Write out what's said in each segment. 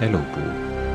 elupuu.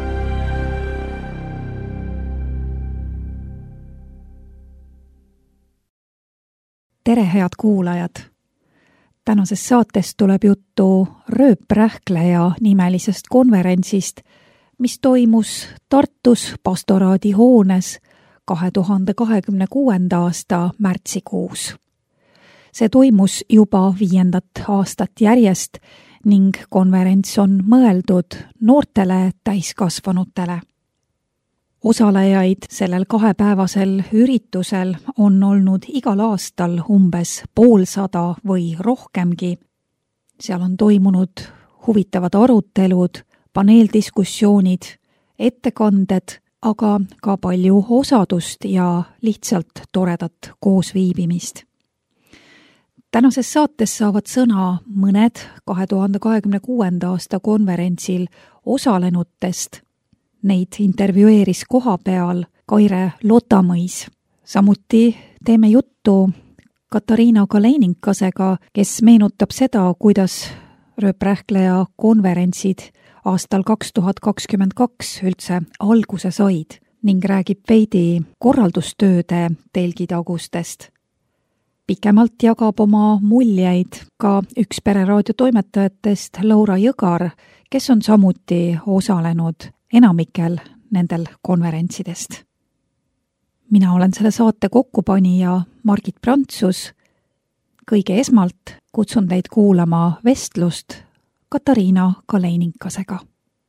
Tere, head kuulajad! Tänases saates tuleb juttu Rööprähkleja nimelisest konverentsist, mis toimus Tartus pastoraadi hoones 2026. aasta märtsikuus. See toimus juba 5. aastat järjest ning konverents on mõeldud noortele täiskasvanutele. Osalejaid sellel 2-päevasel üritusel on olnud igal aastal umbes 150 või rohkemgi. Seal on toimunud huvitavad arutelud, paneeldiskussioonid, ettekanded, aga ka palju osadust ja lihtsalt toredat koosviibimist. Tänases saates saavad sõna mõned 2026. aasta konverentsil osalenutest. Neid intervjueeris koha peal Kaire Lotamõis. Samuti teeme juttu Katariina Kaleinikasega, kes meenutab seda, kuidas Rööprähkleja konverentsid aastal 2022 üldse alguse said ning räägib veidi korraldustööde telgitagustest. Pikemalt jagab oma muljeid ka üks Pereraadio toimetajatest Laura Jõgar, kes on samuti osalenud enamikel nendel konverentsidest. Mina olen selle saate kokkupanija Margit Prantsus. Kõige esmalt kutsun teid kuulama vestlust Katariina Kaleinikasega.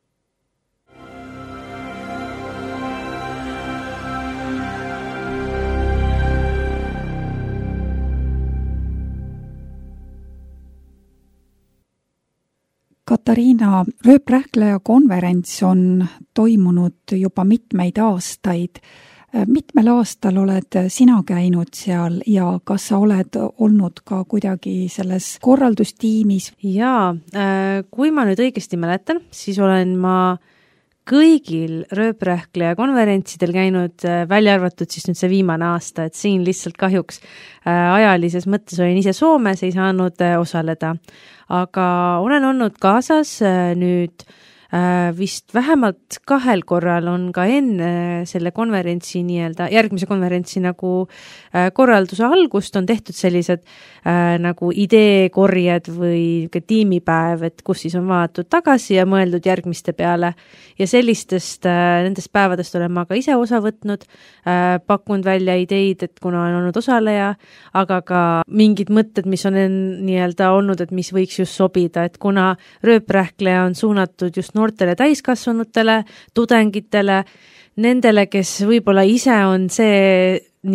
Katariina, Rööprähkleja konverents on toimunud juba mitmeid aastaid. Mitmel aastal oled sina käinud seal ja kas sa oled olnud ka kuidagi selles korraldustiimis? Jaa, kui ma nüüd õigesti mäletan, siis olen ma kõigil Rööprähkleja konverentsidel käinud, välja arvatud siis nüüd see viimane aasta, et siin lihtsalt kahjuks ajalises mõttes olin ise Soomes, ei saanud osaleda. Aga olen olnud kaasas nüüd vist vähemalt 2 korral on ka enne selle konverentsi järgmise konverentsi nagu korralduse algust on tehtud sellised nagu ideekorjed või ka tiimipäev, et kus siis on vaadatud tagasi ja mõeldud järgmiste peale. Ja nendest päevadest olen ma ka ise osa võtnud, pakkunud välja ideid, et kuna on olnud osaleja, aga ka mingid mõtted, mis on olnud, et mis võiks just sobida, et kuna Rööprähkleja on suunatud just noortele täiskasvanutele, tudengitele, nendele, kes võib-olla ise on see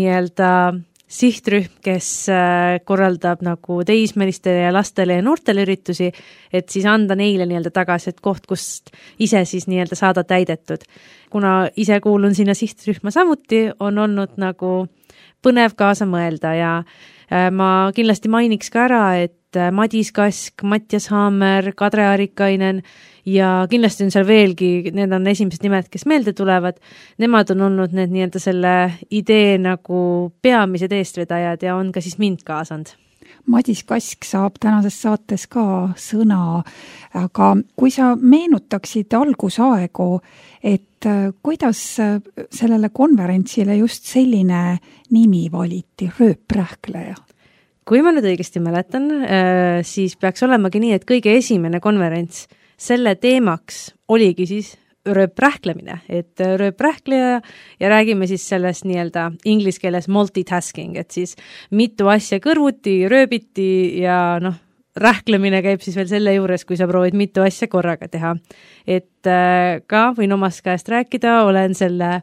sihtrühm, kes korraldab nagu teismelistele ja lastele ja noortele üritusi, et siis anda neile tagasi, et koht, kust ise siis saada täidetud. Kuna ise kuulun sinna sihtrühma samuti, on olnud nagu põnev kaasa mõelda ja ma kindlasti mainiks ka ära, et Madis Kask, Mattias Hammer, Kadri Arikainen ja kindlasti on seal veelgi, need on esimesed nimed, kes meelde tulevad. Nemad on olnud need selle idee nagu peamised eestvedajad ja on ka siis mind kaasanud. Madis Kask saab tänases saates ka sõna, aga kui sa meenutaksid algusaegu, et kuidas sellele konverentsile just selline nimi valiti, Rööprähkleja? Kui ma nüüd õigesti mäletan, siis peaks olemagi nii, et kõige esimene konverents selle teemaks oligi siis rööprähklemine, et rööprähkleja ja räägime siis sellest inglise keeles multitasking, et siis mitu asja kõrvuti, rööbiti ja rähklemine käib siis veel selle juures, kui sa proovid mitu asja korraga teha. Et ka võin omast käest rääkida, olen selle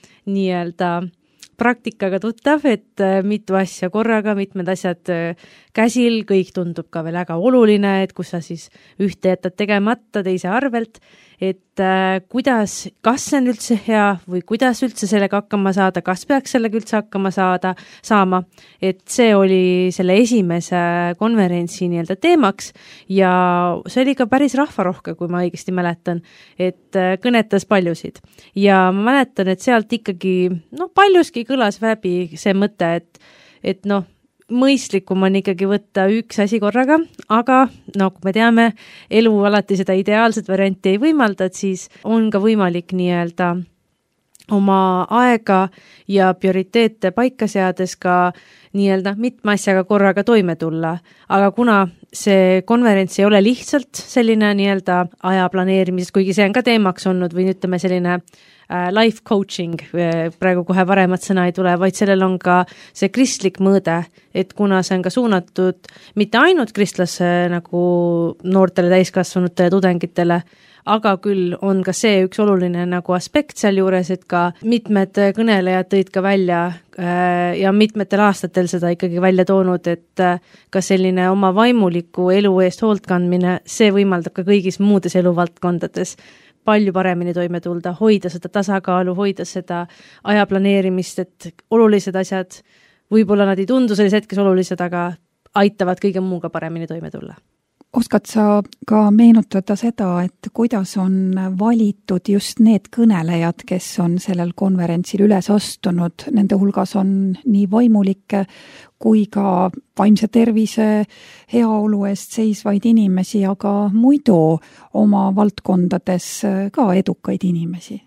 praktikaga tuttav, et mitu asja korraga, mitmed asjad käsil, kõik tundub ka veel väga oluline, et kus sa siis ühte jätad tegemata teise arvelt, et kas see on üldse hea või kuidas üldse sellega hakkama saada, kas peaks sellega üldse hakkama saama, et see oli selle esimese konverentsi teemaks ja see oli ka päris rahvarohke, kui ma õigesti mäletan, et kõnetas paljusid ja ma mäletan, et sealt ikkagi paljuski kõlas läbi see mõte, et mõistlikum on ikkagi võtta üks asi korraga, aga nagu me teame, elu alati seda ideaalset varianti ei võimalda, et siis on ka võimalik nii-öelda oma aega ja prioriteete paika seades ka nii-öelda mitme asjaga korraga toime tulla. Aga kuna see konverents ei ole lihtsalt selline nii-öelda aja planeerimisest, kuigi see on ka teemaks olnud või ütleme selline life coaching, praegu kohe paremat sõna ei tule, vaid sellel on ka see kristlik mõõde, et kuna see on ka suunatud mitte ainult kristlasse nagu noortele täiskasvanutele tudengitele, aga küll on ka see üks oluline nagu aspekt sealjuures, et ka mitmed kõnelejad tõid ka välja ja mitmetel aastatel seda ikkagi välja toonud, et ka selline oma vaimuliku elu eest hoolt kandmine, see võimaldab ka kõigis muudes eluvaldkondades palju paremini toime tulda, hoida seda tasakaalu, hoida seda aja planeerimist, et olulised asjad, võib-olla nad ei tundu selles hetkes olulised, aga aitavad kõige muuga paremini toime tulla. Oskad sa ka meenutada seda, et kuidas on valitud just need kõnelejad, kes on sellel konverentsil üles astunud, nende hulgas on nii vaimulikke kui ka vaimse tervise heaolu eest seisvaid inimesi, aga muidu oma valdkondades ka edukaid inimesi?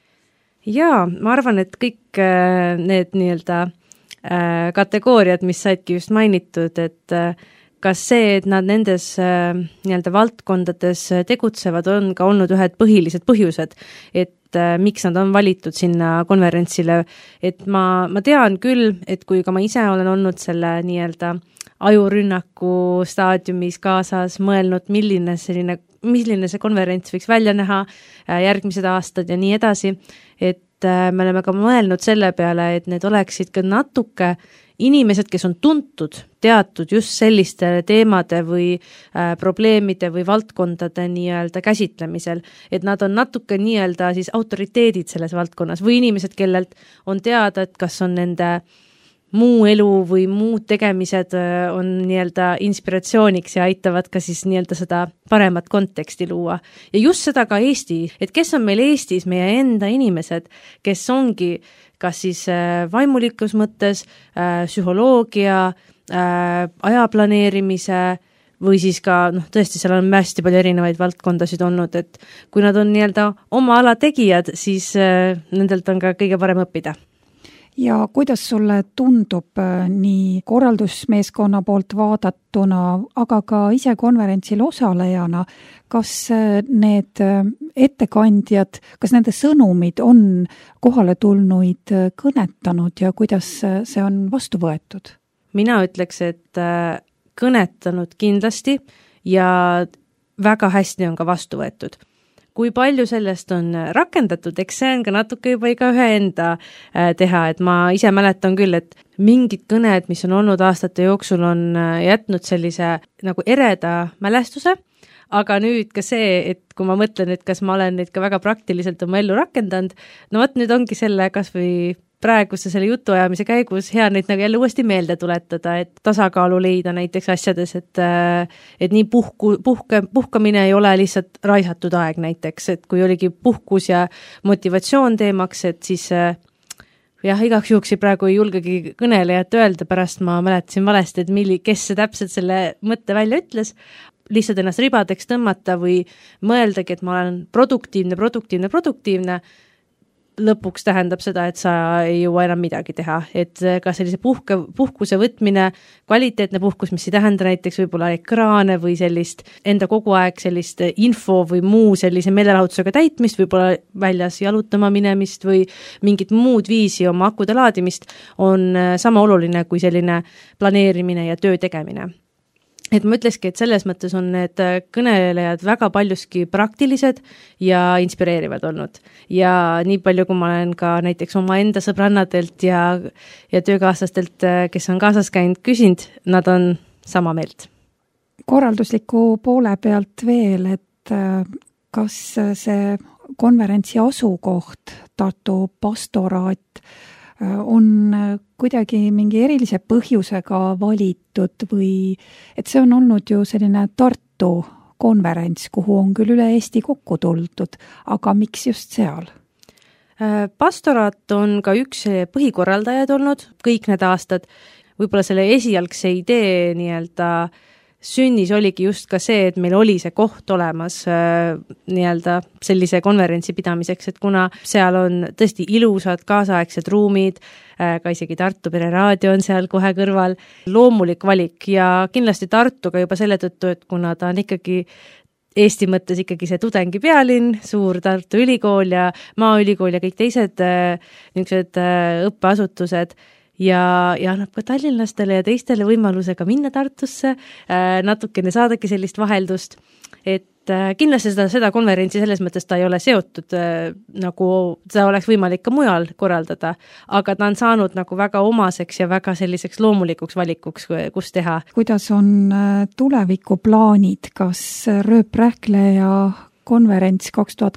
Jaa, ma arvan, et kõik need nii-öelda kategooriad, mis saidki just mainitud, et kas see, et nad nendes nii-öelda valdkondades tegutsevad, on ka olnud ühed põhilised põhjused, et miks nad on valitud sinna konverentsile. Et ma tean küll, et kui ka ma ise olen olnud selle nii-öelda ajurünnaku staadiumis kaasas, mõelnud, milline see konverents võiks välja näha järgmised aastad ja nii edasi, et me oleme ka mõelnud selle peale, et need oleksid ka natuke inimesed, kes on tuntud, teatud just selliste teemade või probleemide või valdkondade nii-öelda käsitlemisel, et nad on natuke nii-öelda siis autoriteedid selles valdkonnas või inimesed, kellelt on teada, et kas on nende muu elu või muud tegemised on nii-öelda inspiratsiooniks ja aitavad ka siis nii-öelda seda paremat konteksti luua. Ja just seda ka Eesti, et kes on meil Eestis, meie enda inimesed, kes ongi kas siis vaimulikus mõttes, psühholoogia, aja planeerimise või siis ka, tõesti, seal on hästi palju erinevaid valdkondasid olnud, et kui nad on nii-öelda oma ala tegijad, siis nendelt on ka kõige parem õppida. Ja kuidas sulle tundub nii korraldusmeeskonna poolt vaadatuna, aga ka ise konverentsil osalejana, kas need ettekandjad, kas nende sõnumid on kohale tulnuid kõnetanud ja kuidas see on vastu võetud? Mina ütleks, et kõnetanud kindlasti ja väga hästi on ka vastu võetud. Kui palju sellest on rakendatud, eks see on ka natuke juba igaühe enda teha, et ma ise mäletan küll, et mingid kõned, mis on olnud aastate jooksul, on jätnud sellise nagu ereda mälestuse, aga nüüd ka see, et kui ma mõtlen, et kas ma olen neid ka väga praktiliselt oma ellu rakendanud, no vot nüüd ongi selle kas või praeguse selle jutuajamise käigus hea neid nagu jälle uuesti meelde tuletada, et tasakaalu leida näiteks asjades, et nii puhkamine ei ole lihtsalt raisatud aeg näiteks, et kui oligi puhkus ja motivatsioon teemaks, et siis jah, igaks juhuks praegu ei julgegi kõnelejat öelda, pärast ma mäletasin valesti, et kes see täpselt selle mõtte välja ütles, lihtsalt ennast ribadeks tõmmata või mõeldagi, et ma olen produktiivne, lõpuks tähendab seda, et sa ei jõua enam midagi teha, et ka sellise puhkuse võtmine, kvaliteetne puhkus, mis ei tähenda näiteks võib-olla ekraane või sellist enda kogu aeg sellist info või muu sellise meelelahutusega täitmist, võib-olla väljas jalutama minemist või mingit muud viisi oma akude laadimist, on sama oluline kui selline planeerimine ja töö tegemine. Et ma ütleski, et selles mõttes on need kõnelejad väga paljuski praktilised ja inspireerivad olnud. Ja nii palju, kui ma olen ka näiteks oma enda sõbrannadelt ja töökaaslastelt, kes on kaasas käinud, küsinud, nad on sama meelt. Korraldusliku poole pealt veel, et kas see konverentsi asukoht, Tartu pastoraat, on kuidagi mingi erilise põhjusega valitud või et see on olnud ju selline Tartu konverents, kuhu on küll üle Eesti kokku tuldud, aga miks just seal? Pastoraat on ka üks põhikorraldajad olnud kõik need aastad. võib-olla selle esialgse idee nii-öelda sünnis oligi just ka see, et meil oli see koht olemas nii-öelda sellise konverentsi pidamiseks, et kuna seal on tõesti ilusad kaasaegsed ruumid, ka isegi Tartu Pereraadio on seal kohe kõrval, loomulik valik ja kindlasti Tartuga juba selle tõttu, et kuna ta on ikkagi Eesti mõttes ikkagi see tudengi pealinn, suur Tartu Ülikool ja Maaülikool ja kõik teised niisugused õppeasutused, ja annab ka tallinlastele ja teistele võimalusega minna Tartusse, natukene saadagi sellist vaheldust, et kindlasti seda konverentsi selles mõttes ta ei ole seotud, nagu seda oleks võimalik ka mujal korraldada, aga ta on saanud nagu väga omaseks ja väga selliseks loomulikuks valikuks, kus teha. Kuidas on tulevikuplaanid, kas rööprähkleja konverents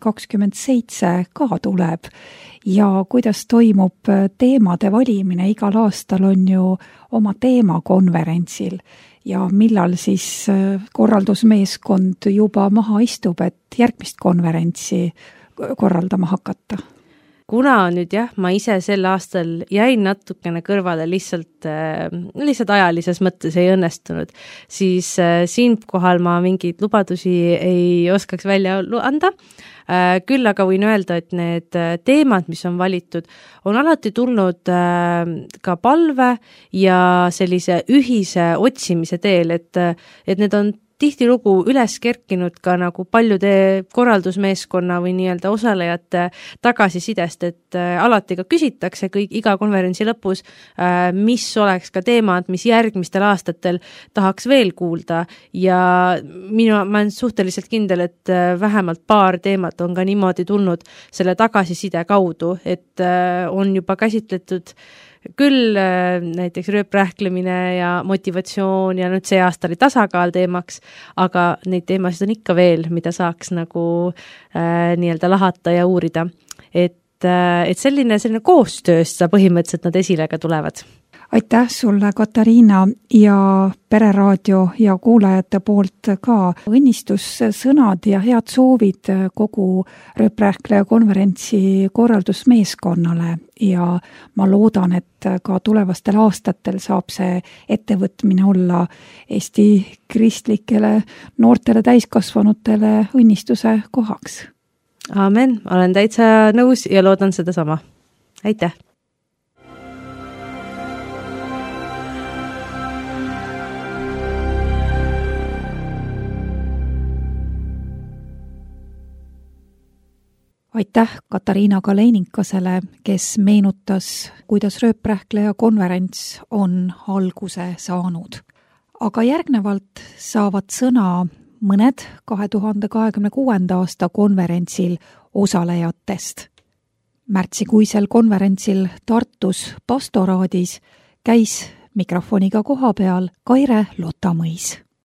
2027 ka tuleb ja kuidas toimub teemade valimine, igal aastal on ju oma teema konverentsil ja millal siis korraldusmeeskond juba maha istub, et järgmist konverentsi korraldama hakata? Kuna nüüd ma ise sel aastal jäin natukene kõrvale lihtsalt ajalises mõttes ei õnnestunud, siis siinkohal ma mingeid lubadusi ei oskaks välja anda. Küll aga võin öelda, et need teemad, mis on valitud, on alati tulnud ka palve ja sellise ühise otsimise teel, et need on tihtilugu üles kerkinud ka nagu paljude korraldusmeeskonna või nii-öelda osalejate tagasisidest, et alati ka küsitakse iga konverentsi lõpus, mis oleks ka teemad, mis järgmistel aastatel tahaks veel kuulda ja ma olen suhteliselt kindel, et vähemalt paar teemat on ka niimoodi tulnud selle tagasiside kaudu, et on juba käsitletud küll näiteks rööprähklemine ja motivatsioon ja nüüd see aasta oli tasakaal teemaks, aga neid teemasid on ikka veel, mida saaks nagu nii-öelda lahata ja uurida. Et selline koostööst põhimõtteliselt nad esile ka tulevad. Aitäh sulle, Katariina, ja Pereraadio ja kuulajate poolt ka õnnistussõnad ja head soovid kogu rööprähkleja konverentsi korraldusmeeskonnale ja ma loodan, et ka tulevastel aastatel saab see ettevõtmine olla Eesti kristlikele noortele täiskasvanutele õnnistuse kohaks. Aamen, olen täitsa nõus ja loodan seda sama. Aitäh! Aitäh Katariina Kaleinikasele, kes meenutas, kuidas rööprähkleja konverents on alguse saanud. Aga järgnevalt saavad sõna mõned 2026. aasta konverentsil osalejatest. Märtsikuisel konverentsil Tartus pastoraadis käis mikrofoniga koha peal Kaire Lotamõis.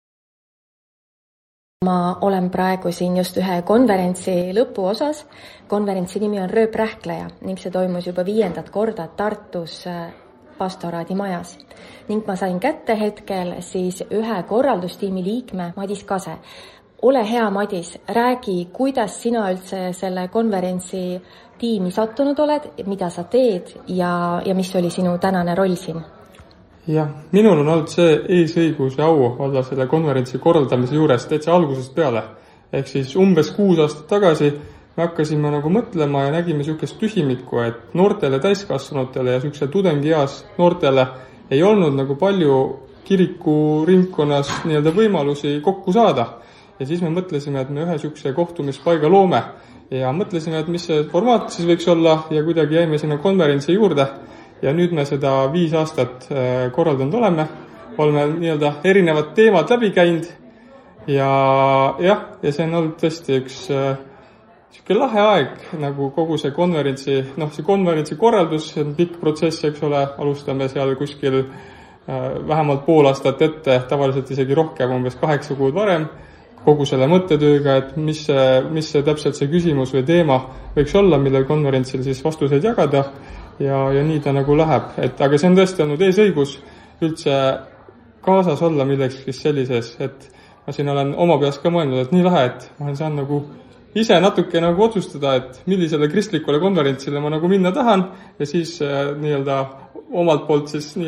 Ma olen praegu siin just ühe konverentsi lõpuosas. Konverentsi nimi on Rööprähkleja ning see toimus juba 5. korda Tartus pastoraadi majas. Ning ma sain kätte hetkel siis ühe korraldustiimi liikme Madis Kase. Ole hea, Madis, räägi, kuidas sina üldse selle konverentsi tiimi sattunud oled, mida sa teed ja mis oli sinu tänane roll siin? Jah, minul on olnud see eesõigus ja au olla selle konverentsi korraldamise juures täitsa algusest peale. Ehk siis umbes 6 aastat tagasi me hakkasime nagu mõtlema ja nägime niisugust tühimikku, et noortele täiskasvanutele ja niisuguse tudengieas noortele ei olnud nagu palju kiriku ringkonnas nii-öelda võimalusi kokku saada. Ja siis me mõtlesime, et me ühe niisuguse kohtumispaiga loome ja mõtlesime, et mis see formaat siis võiks olla ja kuidagi jäime sinna konverentsi juurde. Ja nüüd me seda 5 aastat korraldanud oleme nii-öelda erinevad teemad läbi käinud ja see on olnud tõesti üks niisugune lahe aeg, nagu kogu see konverentsi korraldus, see on pikk protsess, eks ole, alustame seal kuskil vähemalt pool aastat ette, tavaliselt isegi rohkem, umbes 8 kuud varem, kogu selle mõttetööga, et mis see täpselt see küsimus või teema võiks olla, millel konverentsil siis vastuseid jagada. Ja nii ta nagu läheb, aga see on tõesti olnud eesõigus üldse kaasas olla millekski sellises, et ma siin olen oma peas ka mõelnud, et nii lahe, et ma olen saanud nagu ise natuke nagu otsustada, et millisele kristlikule konverentsile ma nagu minna tahan ja siis nii-öelda omalt poolt siis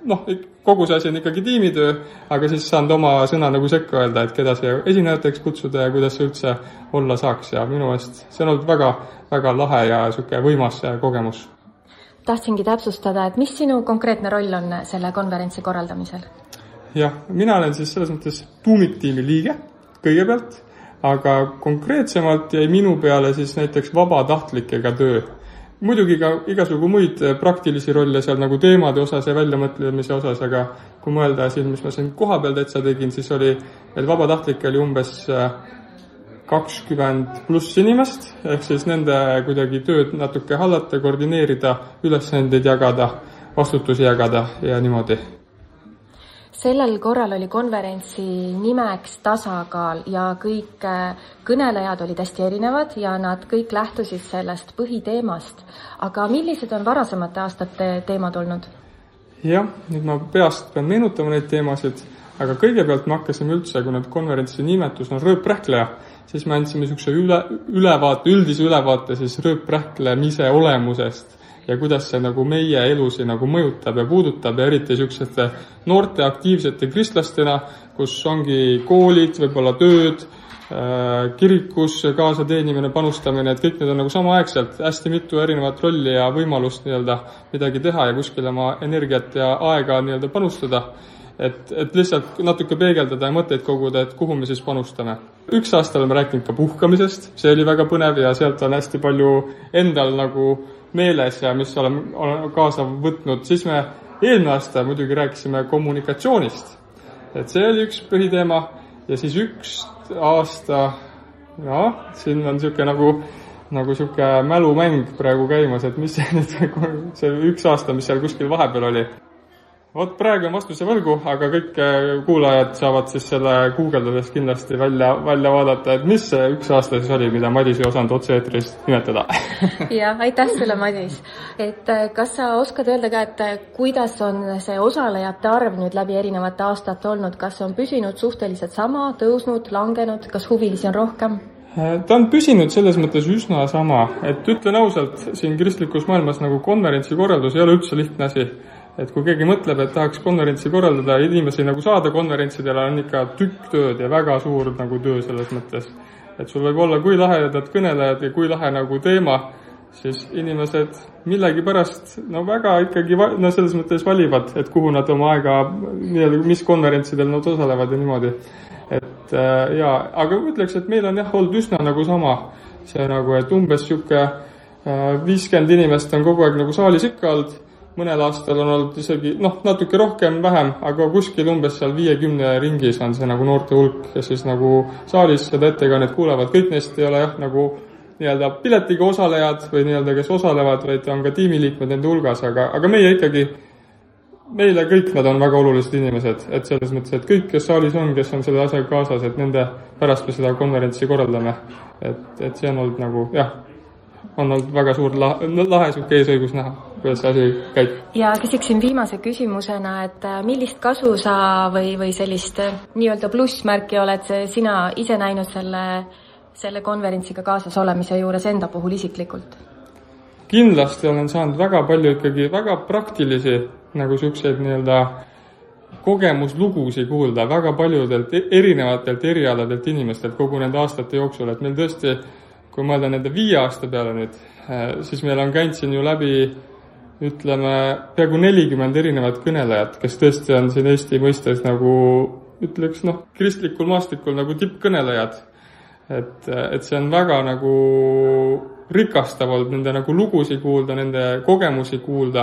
kogu see asi on ikkagi tiimitöö, aga siis saanud oma sõna nagu sekka öelda, et keda see esinejateks kutsuda ja kuidas see üldse olla saaks ja minu eest see on olnud väga, väga lahe ja selline võimas kogemus. Tahtsingi täpsustada, et mis sinu konkreetne roll on selle konverentsi korraldamisel? Jah, mina olen siis selles mõttes tuumiktiimi liige kõigepealt, aga konkreetsemalt jäi minu peale siis näiteks vabatahtlikega töö. Muidugi ka igasugu muid praktilisi rolle seal nagu teemade osas ja väljamõtlemise osas, aga kui mõelda siin, mis ma siin koha peal täitsa tegin, siis oli meil vabatahtlikke oli umbes 20+ inimest, ehk siis nende kuidagi tööd natuke hallata, koordineerida, ülesandeid jagada, vastutusi jagada ja niimoodi. Sellel korral oli konverentsi nimeks tasakaal ja kõik kõnelejad olid hästi erinevad ja nad kõik lähtusid sellest põhiteemast. Aga millised on varasemate aastate teemad olnud? Jah, nüüd ma peast pean meenutama neid teemasid, aga kõigepealt me hakkasime üldse, kui need konverentsi nimetus on rööprähkleja, siis me andsime üldise ülevaate siis rööprähklemise olemusest ja kuidas see nagu meie elusi nagu mõjutab ja puudutab ja eriti niisuguste noorte aktiivsete kristlastena, kus ongi koolid, võib-olla tööd, kirikus kaasa teenimine, panustamine, et kõik need on nagu samaaegselt hästi mitu erinevat rolli ja võimalust midagi teha ja kuskile oma energiat ja aega panustada. Et lihtsalt natuke peegeldada ja mõtteid koguda, et kuhu me siis panustame. Üks aasta oleme rääkinud ka puhkamisest, see oli väga põnev ja sealt on hästi palju endal nagu meeles ja mis oleme kaasa võtnud. Siis me eelmine aasta muidugi rääkisime kommunikatsioonist, et see oli üks põhiteema ja siis üks aasta, siin on niisugune nagu niisugune mälumäng praegu käimas, et mis see üks aasta, mis seal kuskil vahepeal oli. Vot praegu on vastuse võlgu, aga kõik kuulajad saavad siis selle guugeldades kindlasti välja vaadata, et mis see üks aasta siis oli, mida Madis ei osanud otse-eetrist nimetada. Ja, aitäh sulle, Madis. Et kas sa oskad öelda ka, et kuidas on see osalejate arv nüüd läbi erinevate aastate olnud? Kas on püsinud suhteliselt sama, tõusnud, langenud? Kas huvilisi on rohkem? Ta on püsinud selles mõttes üsna sama, et ütlen ausalt, siin kristlikus maailmas nagu konverentsi korraldus ei ole üldse lihtne asi. Et kui keegi mõtleb, et tahaks konverentsi korraldada, inimesi nagu saada konverentsidele on ikka tükk tööd ja väga suur nagu töö selles mõttes. Et sul võib olla kui lahedad kõnelejad ja kui lahe nagu teema, siis inimesed millegi pärast väga ikkagi selles mõttes valivad, et kuhu nad oma aega, mis konverentsidel nad osalevad ja niimoodi. Et aga ütleks, et meil on olnud üsna nagu sama. See nagu, et umbes 50 inimest on kogu aeg nagu saalis ikka olnud. Mõnel aastal on olnud isegi, natuke rohkem, vähem, aga kuskil umbes seal 50 ringis on see nagu noorte hulk, kes siis nagu saalis seda ettekannet kuulevad. Kõik neist ei ole nagu piletiga osalejad või kes osalevad, vaid on ka tiimiliikmed nende hulgas, aga meie ikkagi, meile kõik nad on väga olulised inimesed, et selles mõttes, et kõik, kes saalis on, kes on selle asjaga kaasas, et nende pärast me seda konverentsi korraldame. Et see on olnud nagu, on olnud väga suur lahe suke eesõigus näha, kuidas see asi käib. Ja küsiksin viimase küsimusena, et millist kasu sa või sellist nii-öelda plussmärki oled sina ise näinud selle konverentsiga kaasas olemise juures enda puhul isiklikult? Kindlasti olen saanud väga palju ikkagi väga praktilisi nagu selliseid kogemuslugusi kuulda väga paljudelt erinevatelt erialadelt inimestelt kogu nende aastate jooksul, et meil tõesti kui mõelda nende 5 aasta peale nüüd, siis meil on käinud siin ju läbi, ütleme, peaaegu 40 erinevat kõnelejat, kes tõesti on siin Eesti mõistes nagu, ütleks, kristlikul maastikul nagu tippkõnelejad. Et see on väga nagu rikastav olnud nende nagu lugusi kuulda, nende kogemusi kuulda.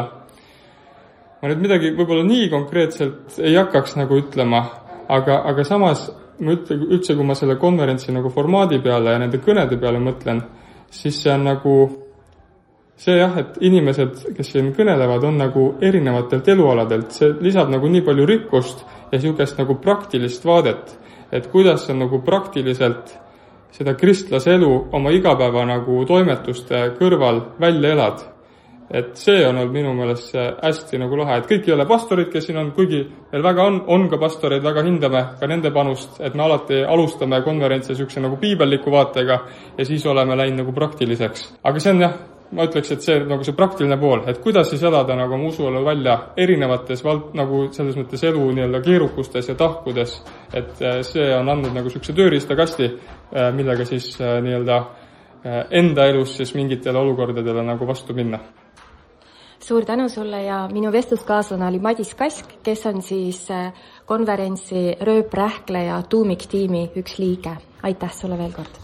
Ma nüüd midagi võib-olla nii konkreetselt ei hakkaks nagu ütlema, aga samas üldse, kui ma selle konverentsi nagu formaadi peale ja nende kõnede peale mõtlen, siis see on nagu see et inimesed, kes siin kõnelevad, on nagu erinevatelt elualadelt. See lisab nagu nii palju rikkust ja niisugust nagu praktilist vaadet, et kuidas on nagu praktiliselt seda kristlase elu oma igapäeva nagu toimetuste kõrval välja elad. Et see on olnud minu meelest hästi nagu lahe, et kõik ei ole pastorid, kes siin on, kuigi meil väga on ka pastoreid, väga hindame ka nende panust, et me alati alustame konverentsi niisuguse nagu piibelliku vaatega ja siis oleme läinud nagu praktiliseks. Aga see on ma ütleks, et see nagu see praktiline pool, et kuidas siis elada nagu oma usuelu välja erinevates nagu selles mõttes elu nii-öelda keerukustes ja tahkudes, et see on andnud nagu sükse tööriistakasti, millega siis nii-öelda enda elus siis mingitele olukordadele nagu vastu minna. Suur tänu sulle ja minu vestluskaaslane oli Madis Kask, kes on siis konverentsi Rööprähkleja tuumiktiimi üks liige. Aitäh sulle veel kord!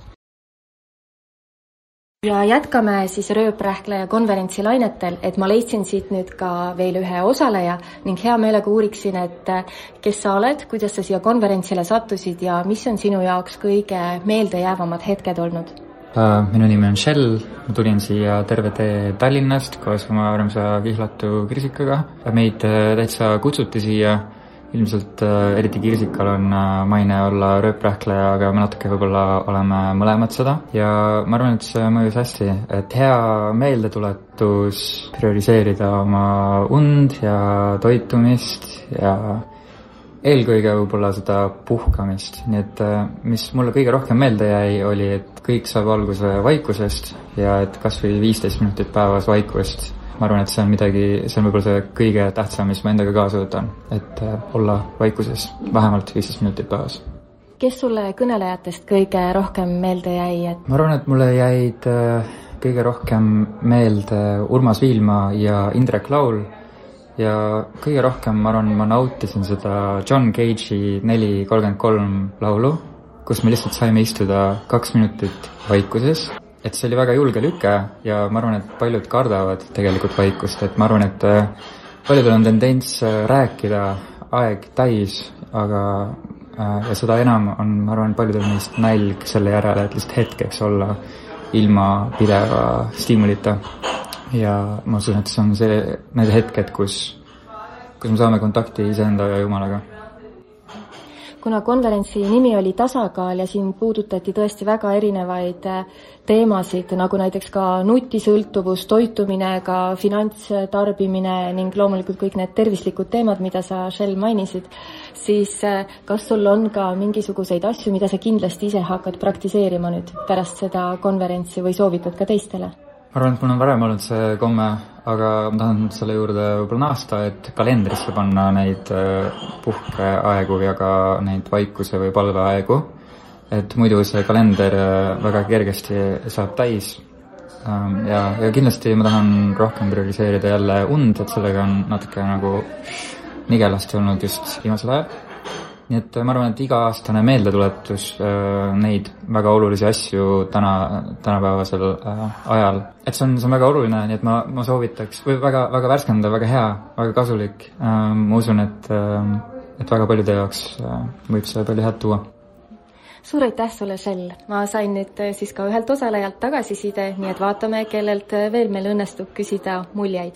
Ja jätkame siis Rööprähkleja konverentsi lainetel, et ma leidsin siit nüüd ka veel ühe osaleja ning hea meelega uuriksin, et kes sa oled, kuidas sa siia konverentsile sattusid ja mis on sinu jaoks kõige meeldejäävamad hetked olnud? Minu nimi on Shell, ma tulin siia terve tee Tallinnast koos oma armsa Kihlatu Kirsikaga. Meid täitsa kutsuti siia, ilmselt eriti Kirsikal on maine olla rööprähkleja, aga me natuke võib-olla oleme mõlemad seda. Ja ma arvan, et see mõjus hästi, et hea meeldetuletus prioriseerida oma und ja toitumist ja eelkõige võib-olla seda puhkamist, nii et mis mulle kõige rohkem meelde jäi, oli, et kõik saab alguse vaikusest ja et kas või 15 minutit päevas vaikust. Ma arvan, et see on võib-olla see kõige tähtsam, mis ma endaga kaasa võtan, et olla vaikuses vähemalt 15 minutit päevas. Kes sulle kõnelejatest kõige rohkem meelde jäi? Ma arvan, et mulle jäid kõige rohkem meelde Urmas Viilma ja Indrek Laul. Ja kõige rohkem, ma arvan, ma nautisin seda John Cage'i 4:33 laulu, kus me lihtsalt saime istuda 2 minutit vaikuses. Et see oli väga julge lüke ja ma arvan, et paljud kardavad tegelikult vaikust. Et ma arvan, et paljudel on tendents rääkida aeg täis, aga ja seda enam on, ma arvan, paljudel neist nälg selle järele, et lihtsalt hetkeks olla ilma pideva stiimulita. Ja ma usun, et see on need hetked, kus me saame kontakti iseenda ja Jumalaga. Kuna konverentsi nimi oli Tasakaal ja siin puudutati tõesti väga erinevaid teemasid, nagu näiteks ka nutisõltuvus, toitumine, ka finantstarbimine ning loomulikult kõik need tervislikud teemad, mida sa, Shell, mainisid, siis kas sul on ka mingisuguseid asju, mida sa kindlasti ise hakkad praktiseerima nüüd pärast seda konverentsi või soovitad ka teistele? Ma arvan, et mul on varem olnud see komme, aga ma tahan selle juurde võib-olla naasta, et kalendrisse panna neid puhkeaegu ja ka neid vaikuse või palveaegu. Et muidu see kalender väga kergesti saab täis. Ja kindlasti ma tahan rohkem prioriseerida jälle und, et sellega on natuke nagu nigelasti olnud just viimasel ajal. Nii et ma arvan, et iga-aastane meeldetuletus neid väga olulisi asju tänapäevasel ajal. Et see on väga oluline, nii et ma soovitaks, või väga värskendav, väga hea, väga kasulik. Ma usun, et väga paljude jaoks võib see palju head tuua. Suur aitäh sulle, Shell! Ma sain nüüd siis ka ühelt osalejalt tagasiside, nii et vaatame, kellelt veel meil õnnestub küsida muljeid.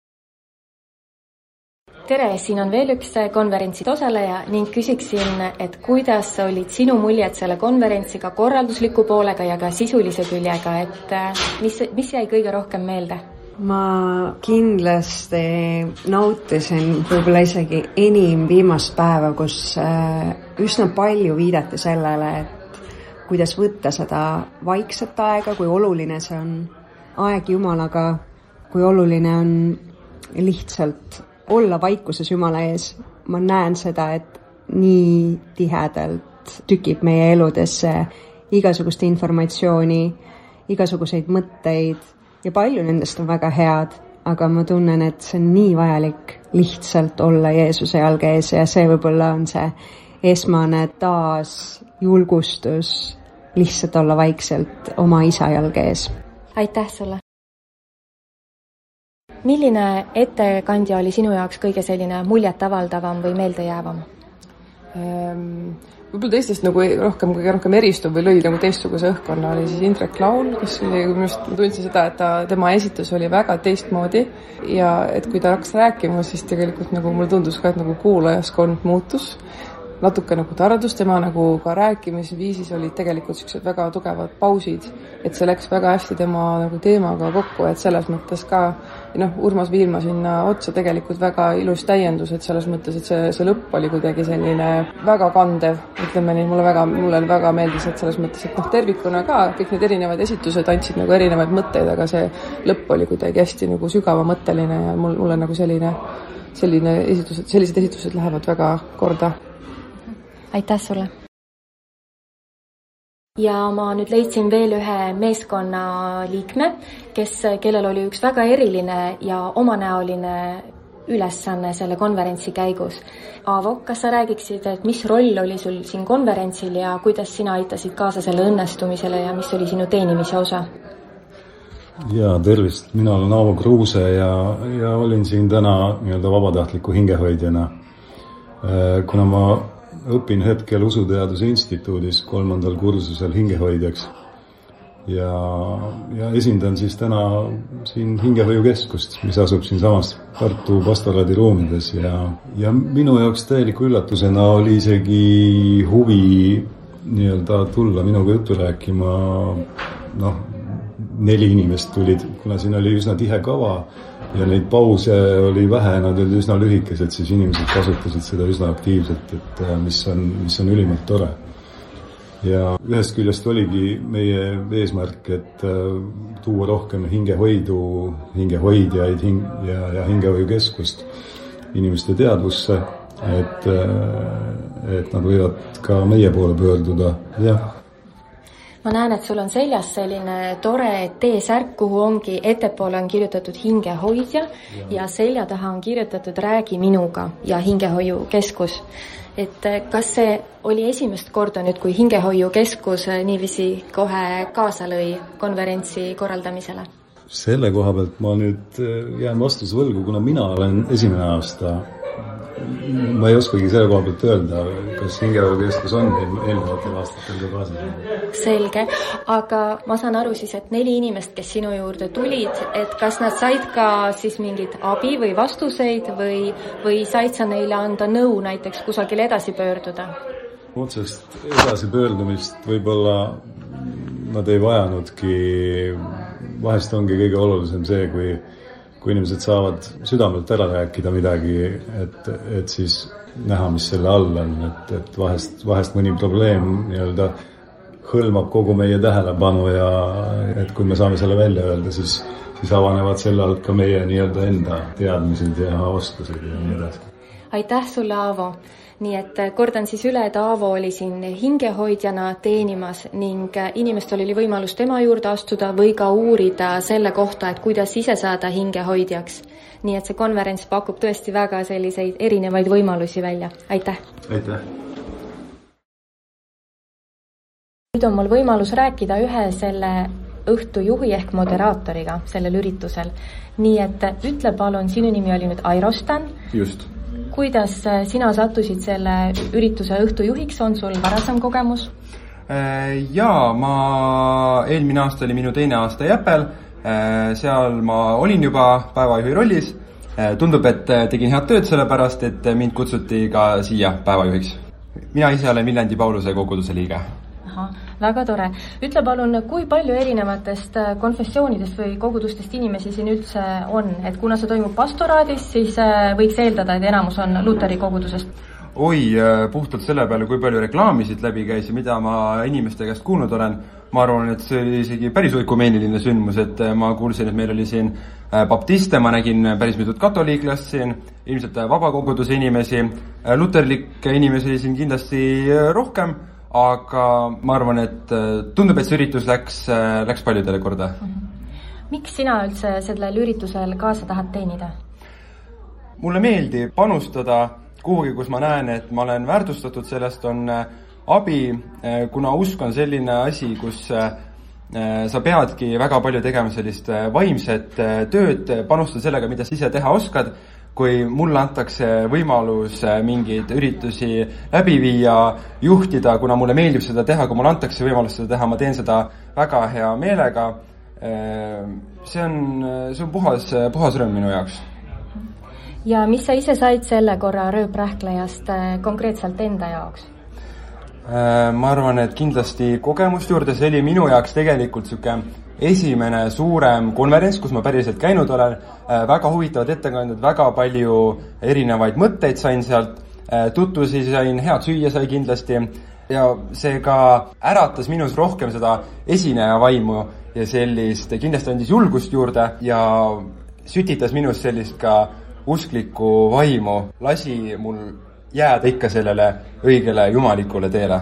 Tere, siin on veel üks konverentsid osaleja ning küsiksin, et kuidas olid sinu muljed selle konverentsiga korraldusliku poolega ja ka sisulise küljega, et mis jäi kõige rohkem meelde? Ma kindlasti nautisin võib-olla isegi enim viimast päeva, kus üsna palju viidati sellele, et kuidas võtta seda vaikset aega, kui oluline see on aeg Jumalaga, kui oluline on lihtsalt olla vaikuses Jumala ees. Ma näen seda, et nii tihedalt tükib meie eludesse igasugust informatsiooni, igasuguseid mõtteid ja palju nendest on väga head, aga ma tunnen, et see on nii vajalik lihtsalt olla Jeesuse jalge ees ja see võib-olla on see esmane taas julgustus lihtsalt olla vaikselt oma isa jalge ees. Aitäh sulle! Milline ettekandja oli sinu jaoks kõige selline muljetavaldavam või meeldejäävam? Võib-olla teistest nagu kõige rohkem eristub või lõi nagu teistsuguse õhkkonna oli siis Indrek Laul, kes oli, ma tundsin seda, et tema esitus oli väga teistmoodi ja et kui ta hakkas rääkima, siis tegelikult nagu mulle tundus ka, et nagu kuulajaskond muutus. natuke nagu tardus, tema nagu ka rääkimisviisis olid tegelikult sellised väga tugevad pausid, et see läks väga hästi tema nagu teemaga kokku, et selles mõttes ka Urmas Viilma sinna otsa tegelikult väga ilus täiendus, et selles mõttes, et see lõpp oli kuidagi selline väga kandev, ütleme nii, mulle väga meeldis, et selles mõttes, et tervikuna ka kõik need erinevad esitused andsid nagu erinevaid mõtteid, aga see lõpp oli kuidagi hästi nagu sügavamõtteline ja mulle nagu sellised esitused lähevad väga korda. Aitäh sulle! Ja ma nüüd leidsin veel ühe meeskonna liikme, kellel oli üks väga eriline ja omanäoline ülesanne selle konverentsi käigus. Aavo, kas sa räägiksid, et mis roll oli sul siin konverentsil ja kuidas sina aitasid kaasa selle õnnestumisele ja mis oli sinu teenimise osa? Ja tervist, mina olen Aavo Kruuse ja olin siin täna vabatahtliku hingehoidjana. Kuna ma õpin hetkel Usuteaduse Instituudis 3. kursusel hingehoidjaks ja esindan siis täna siin hingehoiukeskust, mis asub siin samas Tartu pastoraadi ruumides ja minu jaoks täieliku üllatusena oli isegi huvi tulla minuga juttu rääkima. 4 inimest tulid, kuna siin oli üsna tihe kava ja neid pause oli vähe, nad olid üsna lühikesed, siis inimesed kasutasid seda üsna aktiivselt, et mis on ülimalt tore. Ja ühest küljest oligi meie eesmärk, et tuua rohkem hingehoidu, hingehoidjaid ja hingehoiukeskust inimeste teadvusse, et nad võivad ka meie poole pöörduda. Ma näen, et sul on seljas selline tore T-särk, kuhu ongi ettepoole on kirjutatud hingehoidja ja selja taha on kirjutatud Räägi minuga ja hingehoiukeskus. Et kas see oli esimest korda nüüd, kui hingehoiukeskus niiviisi kohe kaasa lõi konverentsi korraldamisele? Selle koha pealt ma nüüd jään vastuse võlgu, kuna mina olen esimene aasta. Ma ei oskagi selle koha pealt öelda, kas hingehoiukeskus on eelnevatel aastatel ka kaasas. Selge, aga ma saan aru siis, et 4 inimest, kes sinu juurde tulid, et kas nad said ka siis mingit abi või vastuseid või said sa neile anda nõu näiteks kusagil edasi pöörduda? Otsest edasi pöördumist võib-olla nad ei vajanudki, vahest ongi kõige olulisem see, kui inimesed saavad südamelt ära rääkida midagi, et siis näha, mis selle all on, et vahest mõni probleem hõlmab kogu meie tähelepanu ja et kui me saame selle välja öelda, siis avanevad selle alt ka meie enda teadmised ja oskused ja nii edasi. Aitäh sulle, Aavo! Nii et kordan siis üle, et Aavo oli siin hingehoidjana teenimas ning inimestel oli võimalus tema juurde astuda või ka uurida selle kohta, et kuidas ise saada hingehoidjaks. Nii et see konverents pakub tõesti väga selliseid erinevaid võimalusi välja. Aitäh! Aitäh! Nüüd on mul võimalus rääkida ühe selle õhtujuhi ehk moderaatoriga sellel üritusel. Nii et ütle palun, sinu nimi oli nüüd Airo Stan. Just. Kuidas sina sattusid selle ürituse õhtujuhiks, on sul varasem kogemus? Jaa, eelmine aasta oli minu 2. aasta Jäpel, seal ma olin juba päevajuhi rollis, tundub, et tegin head tööd sellepärast, et mind kutsuti ka siia päevajuhiks. Mina ise olen Viljandi Pauluse koguduse liige. Aha, väga tore. Ütle palun, kui palju erinevatest konfessioonidest või kogudustest inimesi siin üldse on? Et kuna see toimub pastoraadis, siis võiks eeldada, et enamus on Luteri kogudusest. Oi, puhtalt selle peale, kui palju reklaamisid läbi käis ja mida ma inimeste käest kuulnud olen. Ma arvan, et see oli isegi päris oikumeeniline sündmus, et ma kuulsin, et meil oli siin baptiste, ma nägin päris mitut katoliiklast siin, ilmselt vabakoguduse inimesi, luterlikke inimesi siin kindlasti rohkem, aga ma arvan, et tundub, et see üritus läks paljudele korda. Miks sina üldse sellel üritusel kaasa tahad teenida? Mulle meeldib panustada kuhugi, kus ma näen, et ma olen väärtustatud, sellest on abi, kuna usk on selline asi, kus sa peadki väga palju tegema sellist vaimset tööd, panustada sellega, mida sa ise teha oskad. Kui mulle antakse võimalus mingeid üritusi läbi viia, juhtida, kuna mulle meeldib seda teha, kui mulle antakse võimalus seda teha, ma teen seda väga hea meelega. See on puhas rõõm minu jaoks. ja mis sa ise said selle korra rööprähklejast konkreetselt enda jaoks? Ma arvan, et kindlasti kogemust juurde, see oli minu jaoks tegelikult esimene suurem konverents, kus ma päriselt käinud olen, väga huvitavad ettekanded, väga palju erinevaid mõtteid sain sealt, tutvusi sain, head süüa sai kindlasti ja see ka äratas minus rohkem seda esineja vaimu ja sellist, kindlasti andis julgust juurde ja sütitas minus sellist ka usklikku vaimu, lasi mul jääda ikka sellele õigele jumalikule teele.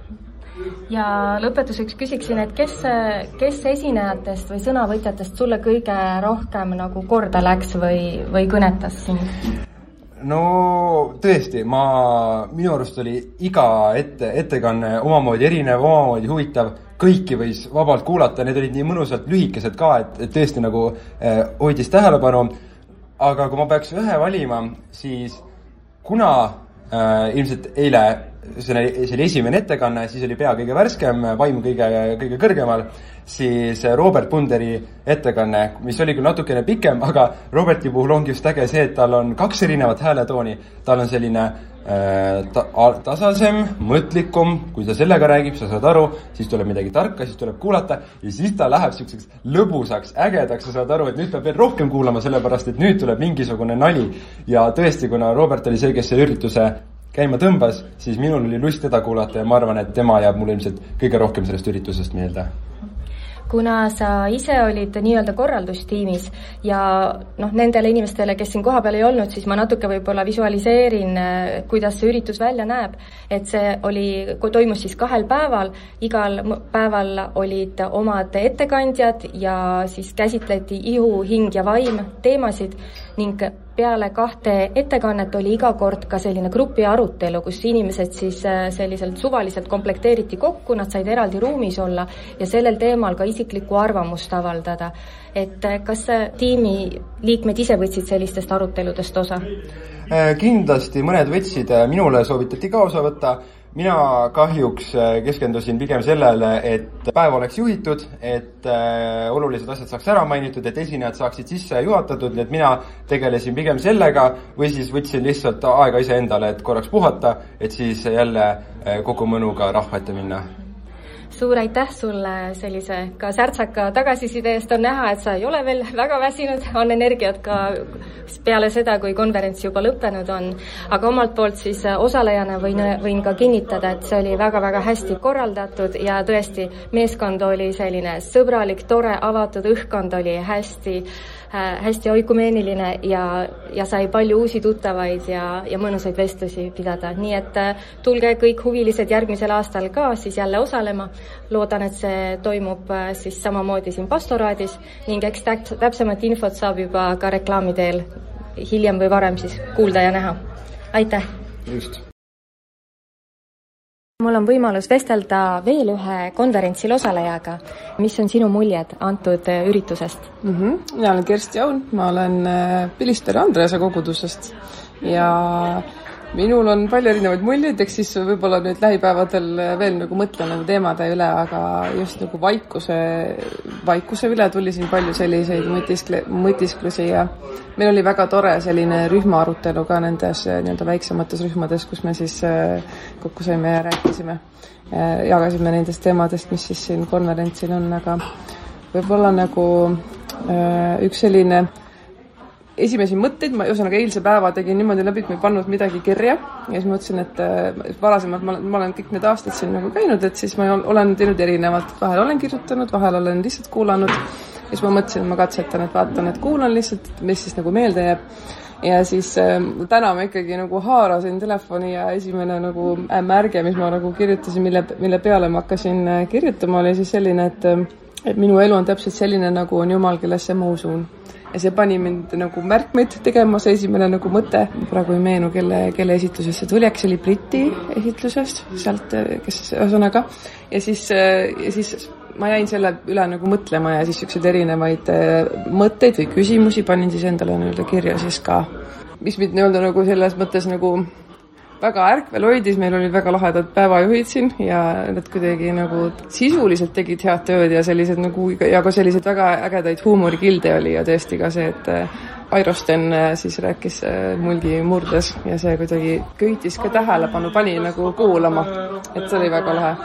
Ja lõpetuseks küsiksin, et kes esinejatest või sõnavõtjatest sulle kõige rohkem nagu korda läks või kõnetas sind? No tõesti, minu arust oli iga ettekanne omamoodi erinev, omamoodi huvitav, kõiki võis vabalt kuulata, need olid nii mõnusalt lühikesed ka, et tõesti nagu hoidis tähelepanu, aga kui ma peaks ühe valima, siis kuna ilmselt eile see oli esimene ettekanne, siis oli pea kõige värskem, vaim kõige kõrgemal, siis Robert Punderi ettekanne, mis oli küll natukene pikem, aga Roberti puhul ongi just äge see, et tal on 2 erinevat hääletooni. Tal on selline tasasem, mõtlikum, kui ta sellega räägib, sa saad aru, siis tuleb midagi tarka, siis tuleb kuulata ja siis ta läheb selliseks lõbusaks, ägedaks, sa saad aru, et nüüd peab veel rohkem kuulama, sellepärast et nüüd tuleb mingisugune nali. Ja tõesti, kuna Robert oli see, kes selle ürituse käima tõmbas, siis minul oli lust teda kuulata ja ma arvan, et tema jääb mulle ilmselt kõige rohkem sellest üritusest meelde. Kuna sa ise olid nii-öelda korraldustiimis ja nendele inimestele, kes siin kohapeal ei olnud, siis ma natuke võib-olla visualiseerin, kuidas see üritus välja näeb, et see toimus siis 2 päeval, igal päeval olid omad ettekandjad ja siis käsitleti ihu, hing ja vaim teemasid ning peale 2 ettekannet oli iga kord ka selline grupi arutelu, kus inimesed siis selliselt suvaliselt komplekteeriti kokku, nad said eraldi ruumis olla ja sellel teemal ka isiklikku arvamust avaldada. Et kas tiimi liikmed ise võtsid sellistest aruteludest osa? Kindlasti mõned võtsid, minule soovitati ka osa võtta. Mina kahjuks keskendusin pigem sellele, et päev oleks juhitud, et olulised asjad saaks ära mainitud, et esinejad saaksid sisse juhatatud, nii et mina tegelesin pigem sellega või siis võtsin lihtsalt aega ise endale, et korraks puhata, et siis jälle kogu mõnuga rahva ette minna. Suur aitäh sulle sellise ka särtsaka tagasiside eest, on näha, et sa ei ole veel väga väsinud, on energiat ka peale seda, kui konverents juba lõppenud on, aga omalt poolt siis osalejana võin ka kinnitada, et see oli väga-väga hästi korraldatud ja tõesti meeskond oli selline sõbralik, tore, avatud õhkkond oli hästi oikumeeniline ja sai palju uusi tuttavaid ja mõnusaid vestlusi pidada. Nii et tulge kõik huvilised järgmisel aastal ka siis jälle osalema. Loodan, et see toimub siis samamoodi siin pastoraadis ning eks täpsemat infot saab juba ka reklaami teel hiljem või varem siis kuulda ja näha. Aitäh! Just! Mul on võimalus vestelda veel ühe konverentsil osalejaga. Mis on sinu muljed antud üritusest? Mina olen Kersti Jaun, ma olen Pilisteri Andrease kogudusest ja minul on palju erinevaid muljeid, eks siis võib-olla nüüd lähipäevadel veel nagu mõtlen nagu teemade üle, aga just nagu vaikuse üle tuli siin palju selliseid mõtisklusi ja meil oli väga tore selline rühmaarutelu ka nendes nii-öelda väiksemates rühmades, kus me siis kokku saime ja rääkisime, jagasime nendest teemadest, mis siis siin konverentsil on, aga võib-olla nagu üks selline esimesi mõtteid, ma ühesõnaga eilse päeva tegin niimoodi läbi, et ma ei pannud midagi kirja ja siis mõtlesin, et varasemalt ma olen kõik need aastad siin nagu käinud, et siis ma olen teinud erinevalt, vahel olen kirjutanud, vahel olen lihtsalt kuulanud ja siis ma mõtlesin, et ma katsetan, et vaatan, et kuulan lihtsalt, mis siis nagu meelde jääb ja siis täna ma ikkagi nagu haarasin telefoni ja esimene nagu märge, mis ma nagu kirjutasin, mille peale ma hakkasin kirjutama, oli siis selline, et minu elu on täpselt selline, nagu on Jumal, kellesse ma usun. Ja see pani mind nagu märkmeid tegema, see esimene nagu mõte, praegu ei meenu, kelle esitlusest see tuli, eks oli Briti esitlusest, sealt, kes ühesõnaga, ja siis ma jäin selle üle nagu mõtlema ja siis selliseid erinevaid mõtteid või küsimusi panin siis endale nii-öelda kirja siis ka, mis mind nii-öelda nagu selles mõttes nagu väga ärkvel hoidis, meil olid väga lahedad päevajuhid siin ja nad kuidagi nagu sisuliselt tegid head tööd ja sellised nagu ja ka selliseid väga ägedaid huumorikilde oli ja tõesti ka see, et Airosten siis rääkis mulgi murdes ja see kuidagi köitis ka tähelepanu, pani nagu kuulama, et see oli väga lahe.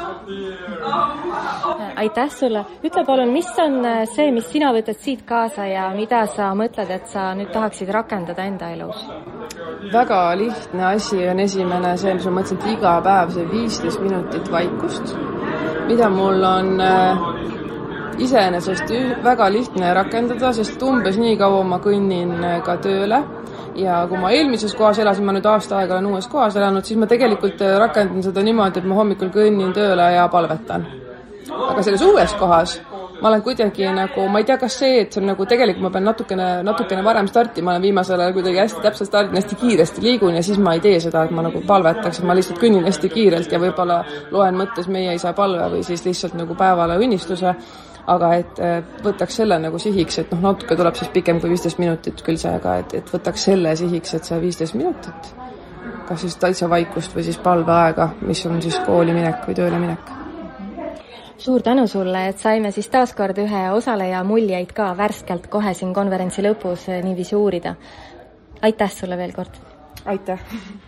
Aitäh sulle. Ütle palun, mis on see, mis sina võtad siit kaasa ja mida sa mõtled, et sa nüüd tahaksid rakendada enda elus? Väga lihtne asi on esimene see, mis ma mõtlesin, et iga päev see 15 minutit vaikust, mida mul on iseenesest väga lihtne rakendada, sest umbes nii kaua ma kõnnin ka tööle ja kui ma eelmises kohas elasin, ma nüüd aasta aega olen uues kohas elanud, siis ma tegelikult rakendan seda niimoodi, et ma hommikul kõnnin tööle ja palvetan. Aga selles uues kohas ma olen kuidagi nagu, ma ei tea, kas see, et see on nagu tegelikult ma pean natukene varem starti, ma olen viimasel ajal kuidagi hästi täpselt stardin, hästi kiiresti liigun ja siis ma ei tee seda, et ma nagu palvetaks, ma lihtsalt kõnnin hästi kiirelt ja võib-olla loen mõttes meie isa palve või siis lihtsalt nagu päevale õnnistuse, aga et võtaks selle nagu sihiks, et natuke tuleb siis pikem kui 15 minutit küll see, aga et võtaks selle sihiks, et see 15 minutit, kas siis täitsa vaikust või siis palveaega, mis on siis kooli minek või tööle minek. Suur tänu sulle, et saime siis taaskord ühe osaleja muljeid ka värskelt kohe siin konverentsi lõpus niiviisi uurida. Aitäh sulle veel kord! Aitäh!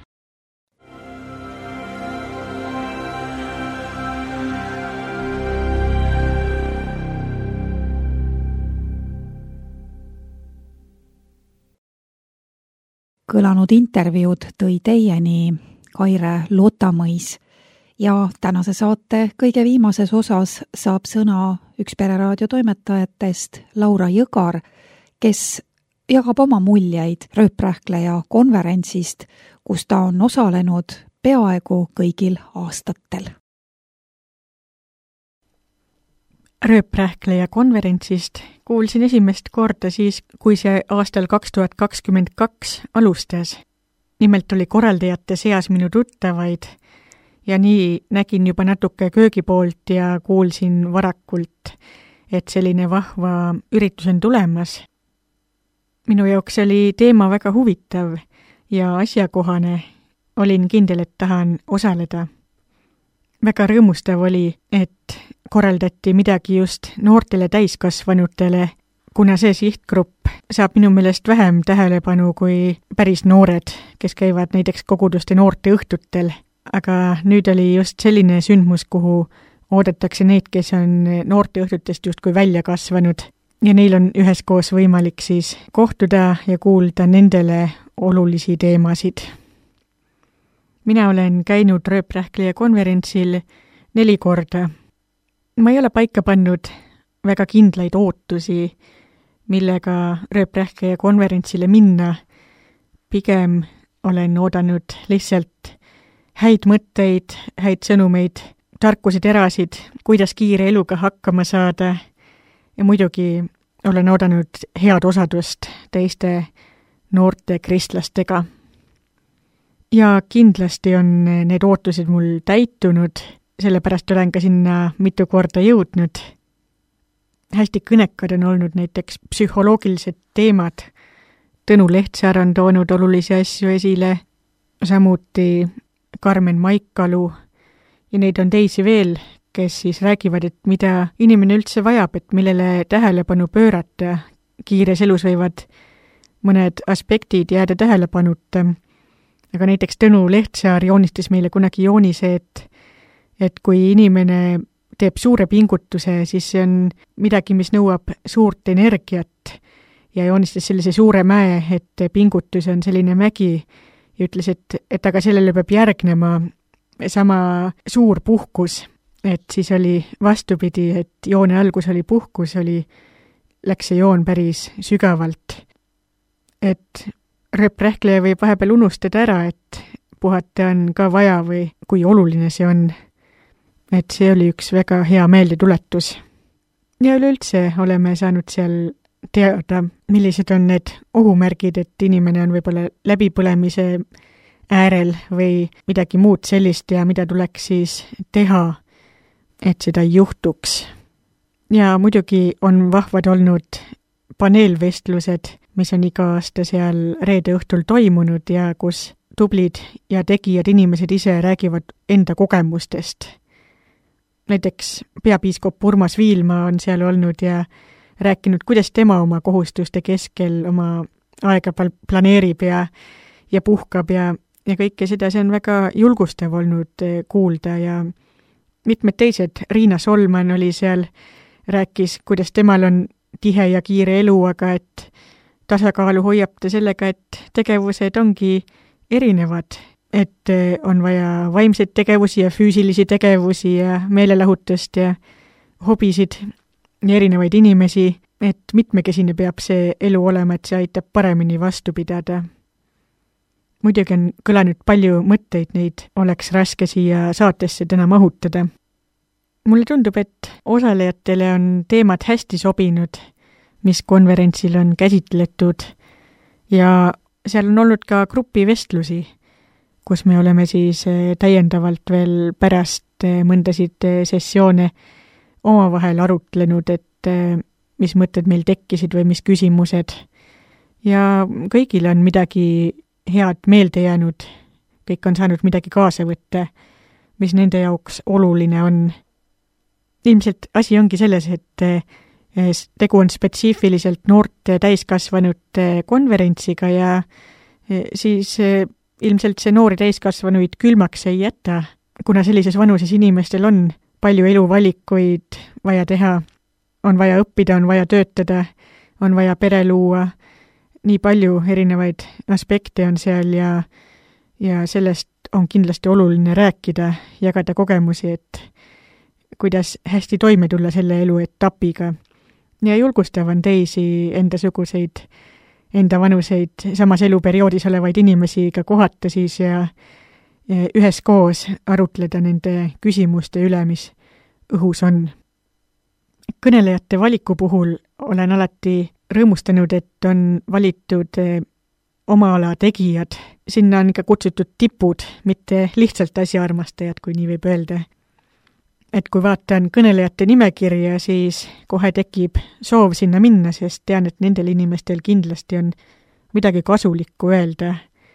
Kõlanud intervjuud tõi teieni Kaire Lotamõis ja tänase saate kõige viimases osas saab sõna üks Pereraadio toimetajatest Laura Jõgar, kes jagab oma muljeid Rööprähkleja konverentsist, kus ta on osalenud peaaegu kõigil aastatel. Rööprähkleja konverentsist kuulsin esimest korda siis, kui see aastal 2022 alustas. Nimelt oli korraldajate seas minu tuttavaid ja nii nägin juba natuke köögipoolt ja kuulsin varakult, et selline vahva üritus on tulemas. Minu jaoks oli teema väga huvitav ja asjakohane. Olin kindel, et tahan osaleda. Väga rõõmustav oli, et korraldati midagi just noortele täiskasvanutele, kuna see sihtgrupp saab minu meelest vähem tähelepanu kui päris noored, kes käivad näiteks koguduste noorte õhtutel. Aga nüüd oli just selline sündmus, kuhu oodatakse neid, kes on noorte õhtutest justkui välja kasvanud ja neil on üheskoos võimalik siis kohtuda ja kuulda nendele olulisi teemasid. Mina olen käinud Rööprähkleja konverentsil 4 korda. Ma ei ole paika pannud väga kindlaid ootusi, millega Rööprähkleja konverentsile minna. Pigem olen oodanud lihtsalt häid mõtteid, häid sõnumeid, tarkusi terasid, kuidas kiire eluga hakkama saada ja muidugi olen oodanud head osadust teiste noorte kristlastega. Ja kindlasti on need ootused mul täitunud, sellepärast olen ka sinna mitu korda jõudnud. Hästi kõnekad on olnud näiteks psühholoogilised teemad. Tõnu Lehtsaar on toonud olulisi asju esile, samuti Karmen Maikalu ja neid on teisi veel, kes siis räägivad, et mida inimene üldse vajab, et millele tähelepanu pöörata. Kiires elus võivad mõned aspektid jääda tähelepanuta. Aga näiteks Tõnu Lehtsaar joonistas meile kunagi joonise, et kui inimene teeb suure pingutuse, siis see on midagi, mis nõuab suurt energiat ja joonistas sellise suure mäe, et pingutus on selline mägi ja ütles, et aga sellele peab järgnema sama suur puhkus, et siis oli vastupidi, et joone algus oli puhkus, läks see joon päris sügavalt, et Rööprähkleja võib vahepeal unustada ära, et puhata on ka vaja või kui oluline see on. Et see oli üks väga hea meeldetuletus. Ja üleüldse oleme saanud seal teada, millised on need ohumärgid, et inimene on võib-olla läbipõlemise äärel või midagi muud sellist ja mida tuleks siis teha, et seda ei juhtuks. Ja muidugi on vahvad olnud paneelvestlused, mis on iga aasta seal reede õhtul toimunud ja kus tublid ja tegijad inimesed ise räägivad enda kogemustest. Näiteks peapiiskop Urmas Viilma on seal olnud ja rääkinud, kuidas tema oma kohustuste keskel oma aega planeerib ja puhkab ja kõike seda, see on väga julgustav olnud kuulda ja mitmed teised, Riina Solman oli seal, rääkis, kuidas temal on tihe ja kiire elu, aga et tasakaalu hoiab ta sellega, et tegevused ongi erinevad, et on vaja vaimseid tegevusi ja füüsilisi tegevusi ja meelelahutust ja hobisid ja erinevaid inimesi, et mitmekesine peab see elu olema, et see aitab paremini vastu pidada. Muidugi on kõlanud palju mõtteid, neid oleks raske siia saatesse täna mahutada. Mulle tundub, et osalejatele on teemad hästi sobinud, mis konverentsil on käsitletud ja seal on olnud ka grupivestlusi, kus me oleme siis täiendavalt veel pärast mõndasid sessioone omavahel arutlenud, et mis mõtted meil tekkisid või mis küsimused. Ja kõigil on midagi head meelde jäänud, kõik on saanud midagi kaasa võtta, mis nende jaoks oluline on. Ilmselt asi ongi selles, et tegu on spetsiifiliselt noorte täiskasvanute konverentsiga ja siis ilmselt see noori täiskasvanuid külmaks ei jäta, kuna sellises vanuses inimestel on palju eluvalikuid vaja teha, on vaja õppida, on vaja töötada, on vaja pere luua, nii palju erinevaid aspekte on seal ja sellest on kindlasti oluline rääkida, jagada kogemusi, et kuidas hästi toime tulla selle eluetapiga. Ja julgustav on teisi endasuguseid, enda vanuseid, samas eluperioodis olevaid inimesi ka kohata siis ja üheskoos arutleda nende küsimuste üle, mis õhus on. Kõnelejate valiku puhul olen alati rõõmustanud, et on valitud oma ala tegijad. Sinna on ka kutsutud tipud, mitte lihtsalt asjaarmastajad, kui nii võib öelda. Et kui vaatan kõnelejate nimekirja, siis kohe tekib soov sinna minna, sest tean, et nendel inimestel kindlasti on midagi kasulikku öelda.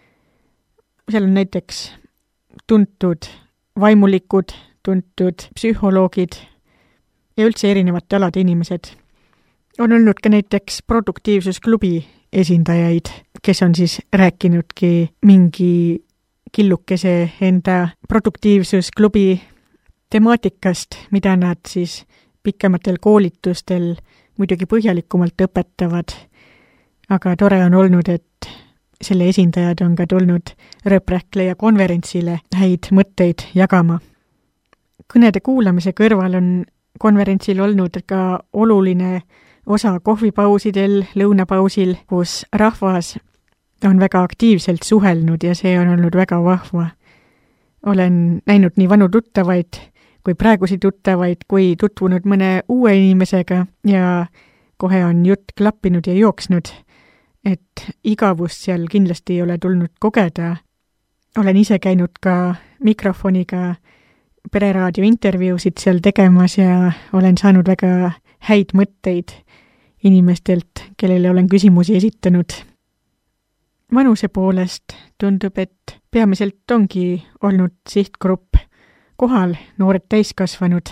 Seal on näiteks tuntud vaimulikud, tuntud psühholoogid ja üldse erinevate alade inimesed. On olnud ka näiteks produktiivsusklubi esindajaid, kes on siis rääkinudki mingi killukese enda produktiivsusklubi temaatikast, mida nad siis pikematel koolitustel muidugi põhjalikumalt õpetavad. Aga tore on olnud, et selle esindajad on ka tulnud Rööprähkleja konverentsile häid mõtteid jagama. Kõnede kuulamise kõrval on konverentsil olnud ka oluline osa kohvipausidel, lõunapausil, kus rahvas on väga aktiivselt suhelnud ja see on olnud väga vahva. Olen näinud nii vanu tuttavaid kui praegusi tuttavaid, kui tutvunud mõne uue inimesega ja kohe on jutt klappinud ja jooksnud, et igavust seal kindlasti ei ole tulnud kogeda. Olen ise käinud ka mikrofoniga Pereraadio intervjuusid seal tegemas ja olen saanud väga häid mõtteid inimestelt, kellele olen küsimusi esitanud. Vanuse poolest tundub, et peamiselt ongi olnud sihtgrupp kohal, noored täiskasvanud,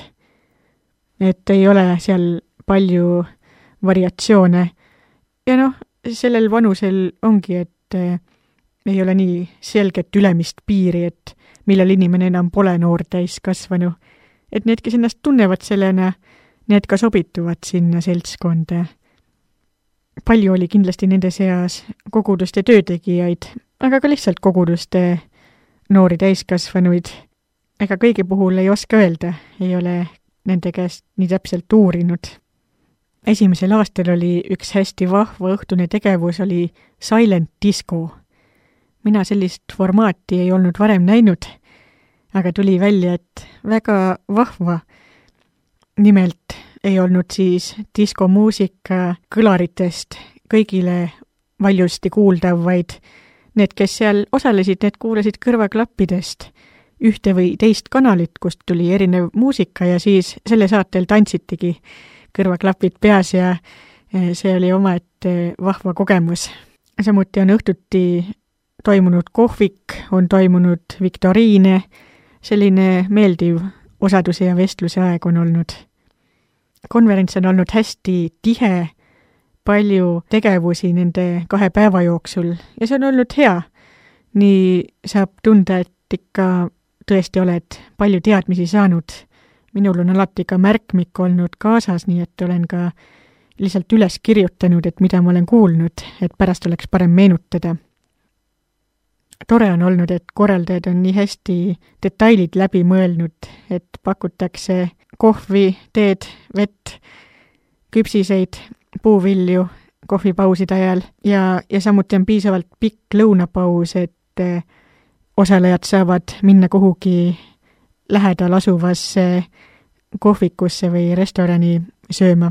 et ei ole seal palju variatsioone. Ja sellel vanusel ongi, et ei ole nii selget ülemist piiri, et millal inimene enam pole noor täiskasvanu. Et need, kes ennast tunnevad sellena, need ka sobituvad sinna seltskonda. Palju oli kindlasti nende seas koguduste töötegijaid, aga ka lihtsalt koguduste noori täiskasvanuid. Ega kõigi puhul ei oska öelda, ei ole nende käest nii täpselt uurinud. Esimesel aastal oli üks hästi vahva õhtune tegevus, oli Silent Disco. Mina sellist formaati ei olnud varem näinud, aga tuli välja, et väga vahva. Nimelt ei olnud siis diskomuusika kõlaritest kõigile valjusti kuuldav, vaid need, kes seal osalesid, need kuulasid kõrvaklappidest ühte või teist kanalit, kust tuli erinev muusika ja siis selle saatel tantsitigi kõrvaklapid peas ja see oli omaette vahva kogemus. Samuti on õhtuti toimunud kohvik, on toimunud viktoriine, selline meeldiv osaduse ja vestluse aeg on olnud. Konverents on olnud hästi tihe, palju tegevusi nende 2 päeva jooksul ja see on olnud hea. Nii saab tunda, et ikka tõesti oled palju teadmisi saanud. Minul on alati ka märkmik olnud kaasas, nii et olen ka lihtsalt üles kirjutanud, et mida ma olen kuulnud, et pärast oleks parem meenutada. Tore on olnud, et korraldajad on nii hästi detailid läbi mõelnud, et pakutakse kohvi, teed, vett, küpsiseid, puuvilju kohvipauside ajal ja samuti on piisavalt pikk lõunapaus, et osalejad saavad minna kuhugi lähedal asuvasse kohvikusse või restorani sööma.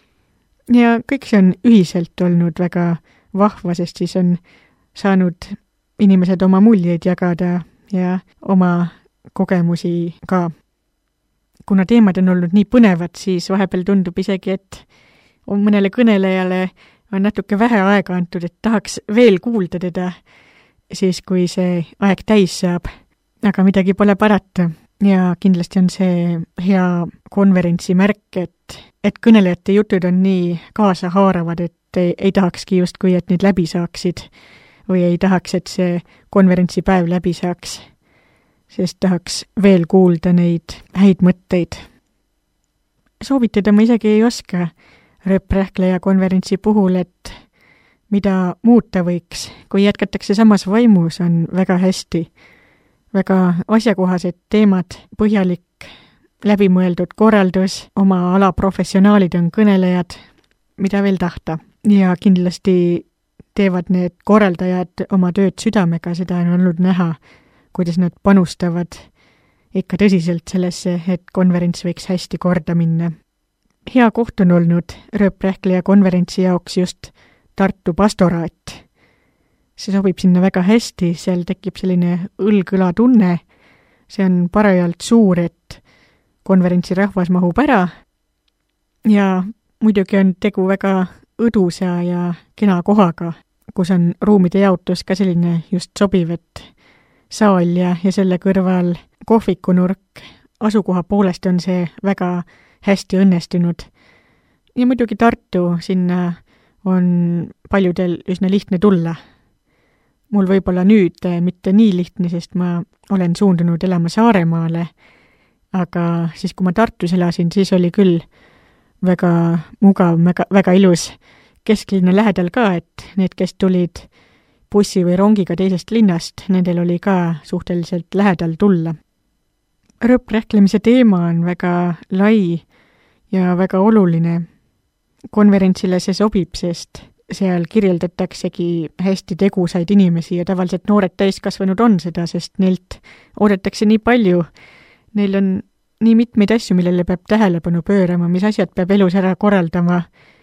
Ja kõik see on ühiselt olnud väga vahva, sest siis on saanud inimesed oma muljeid jagada ja oma kogemusi ka. Kuna teemad on olnud nii põnevad, siis vahepeal tundub isegi, et on mõnele kõnelejale on natuke vähe aega antud, et tahaks veel kuulda teda, siis kui see aeg täis saab. Aga midagi pole parata ja kindlasti on see hea konverentsi märk, et kõnelejate jutud on nii kaasahaaravad, et ei tahakski justkui, et need läbi saaksid või ei tahaks, et see konverentsipäev läbi saaks, sest tahaks veel kuulda neid häid mõtteid. Soovitada ma isegi ei oska rööprähkleja konverentsi puhul, et mida muuta võiks, kui jätkatakse samas vaimus, on väga hästi. Väga asjakohased teemad, põhjalik, läbimõeldud korraldus, oma ala professionaalid on kõnelejad, mida veel tahta. Ja kindlasti teevad need korraldajad oma tööd südamega, seda on olnud näha, kuidas nad panustavad ikka tõsiselt sellesse, et konverents võiks hästi korda minna. Hea koht on olnud rööprähkleja konverentsi jaoks just Tartu pastoraat. See sobib sinna väga hästi, seal tekib selline õlg-õla tunne, see on parajalt suur, et konverentsi rahvas mahub ära ja muidugi on tegu väga õdusa ja kena kohaga, kus on ruumide jaotus ka selline just sobiv, et saal ja selle kõrval kohvikunurk, asukoha poolest on see väga hästi õnnestunud. Ja muidugi Tartu, sinna on paljudel üsna lihtne tulla. Mul võib-olla nüüd mitte nii lihtne, sest ma olen suundunud elama Saaremaale, aga siis, kui ma Tartus elasin, siis oli küll väga mugav, väga ilus kesklinna lähedal ka, et need, kes tulid bussi või rongiga teisest linnast, nendel oli ka suhteliselt lähedal tulla. Rööprähklemise teema on väga lai ja väga oluline. Konverentsile see sobib, sest seal kirjeldataksegi hästi tegusaid inimesi ja tavaliselt noored täiskasvanud on seda, sest neilt oodatakse nii palju. Neil on nii mitmeid asju, millele peab tähelepanu pöörama, mis asjad peab elus ära korraldama,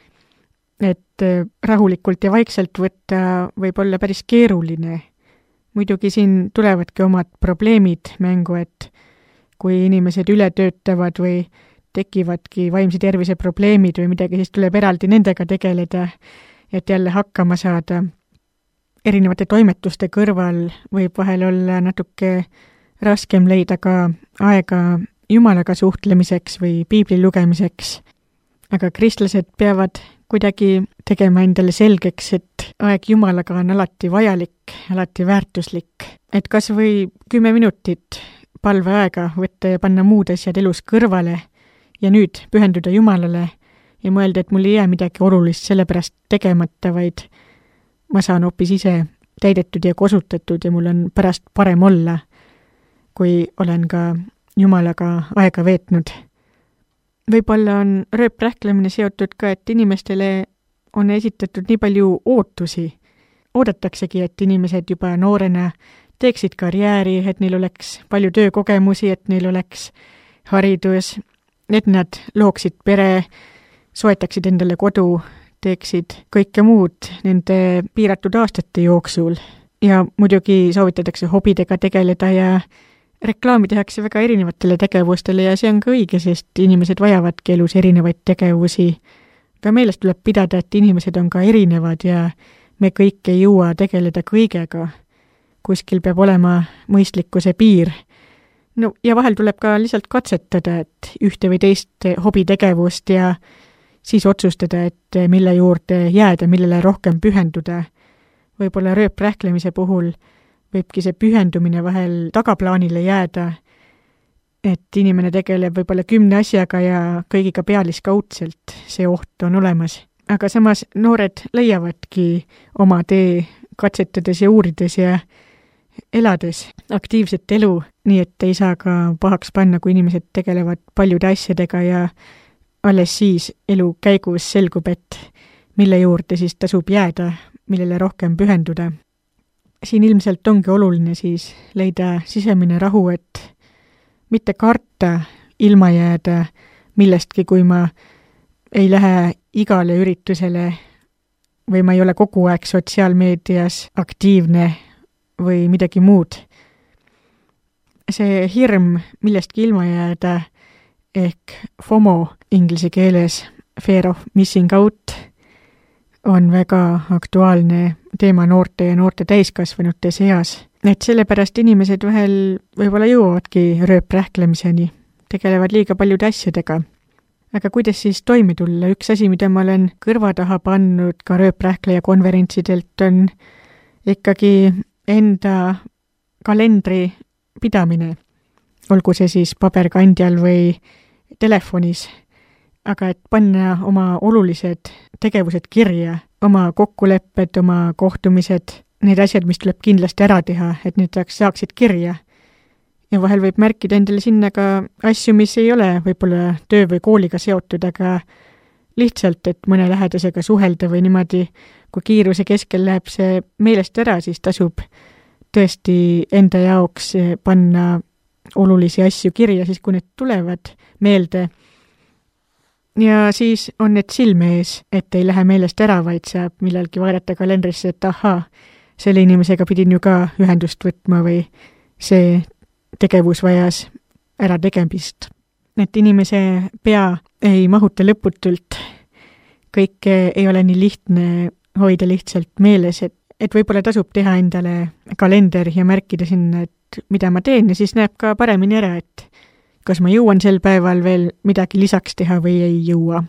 et rahulikult ja vaikselt võtta võib olla päris keeruline. Muidugi siin tulevadki omad probleemid mängu, et kui inimesed üle töötavad või tekivadki vaimse tervise probleemid või midagi, siis tuleb eraldi nendega tegeleda, et jälle hakkama saada. Erinevate toimetuste kõrval võib vahel olla natuke raskem leida ka aega Jumalaga suhtlemiseks või piibli lugemiseks. Aga kristlased peavad kuidagi tegema endale selgeks, et aeg Jumalaga on alati vajalik, alati väärtuslik. Et kas või 10 minutit palveaega võtta ja panna muud asjad elus kõrvale ja nüüd pühenduda Jumalale ja mõelda, et mul ei jää midagi olulist sellepärast tegemata, vaid ma saan hoopis ise täidetud ja kosutatud ja mul on pärast parem olla, kui olen ka Jumalaga aega veetnud. Võib-olla on rööprähklemine seotud ka, et inimestele on esitatud nii palju ootusi. Oodataksegi, et inimesed juba noorena teeksid karjääri, et neil oleks palju töökogemusi, et neil oleks haridus, et nad looksid pere, soetaksid endale kodu, teeksid kõike muud nende piiratud aastate jooksul. Ja muidugi soovitatakse hobidega tegeleda ja reklaami tehakse väga erinevatele tegevustele ja see on ka õige, sest inimesed vajavadki elus erinevaid tegevusi. Ka meeles tuleb pidada, et inimesed on ka erinevad ja me kõik ei jõua tegeleda kõigega. kuskil peab olema mõistlikkuse piir. No ja vahel tuleb ka lihtsalt katsetada, et ühte või teist hobitegevust ja siis otsustada, et mille juurde jääda, millele rohkem pühenduda. Võib-olla rööprähklemise puhul võibki see pühendumine vahel tagaplaanile jääda, et inimene tegeleb võib-olla 10 asjaga ja kõigiga pealiskaudselt, see oht on olemas. Aga samas noored leiavadki oma tee katsetades ja uurides ja elades aktiivset elu, nii et ei saa ka pahaks panna, kui inimesed tegelevad paljude asjadega ja alles siis elu käigus selgub, et mille juurde siis tasub jääda, millele rohkem pühenduda. Siin ilmselt ongi oluline siis leida sisemine rahu, et mitte karta ilma jääda millestki, kui ma ei lähe igale üritusele või ma ei ole kogu aeg sotsiaalmeedias aktiivne või midagi muud. See hirm millestki ilma jääda ehk FOMO inglise keeles, fear of missing out, on väga aktuaalne teema noorte ja noorte täiskasvanute seas. Et sellepärast inimesed vahel võib-olla jõuavadki rööprähklemiseni, tegelevad liiga paljude asjadega. Aga kuidas siis toime tulla? Üks asi, mida ma olen kõrva taha pannud ka rööprähkleja konverentsidelt, on ikkagi enda kalendri pidamine. Olgu see siis paberkandjal või telefonis. Aga et panna oma olulised tegevused kirja, oma kokkulepped, oma kohtumised, need asjad, mis tuleb kindlasti ära teha, et need saaksid kirja. Ja vahel võib märkida endale sinna ka asju, mis ei ole võib-olla töö või kooliga seotud, aga lihtsalt, et mõne lähedasega suhelda või niimoodi, kui kiiruse keskel läheb see meelest ära, siis tasub tõesti enda jaoks panna olulisi asju kirja, siis kui need tulevad meelde. Ja siis on need silme ees, et ei lähe meelest ära, vaid saab millalgi vaadata kalendrisse, et ahaa, selle inimesega pidin ju ka ühendust võtma või see tegevus vajas ära tegemist. Et inimese pea ei mahuta lõputult. Kõik ei ole nii lihtne hoida lihtsalt meeles, et võib-olla tasub teha endale kalender ja märkida sinna, et mida ma teen ja siis näeb ka paremini ära, et kas ma jõuan sel päeval veel midagi lisaks teha või ei jõua.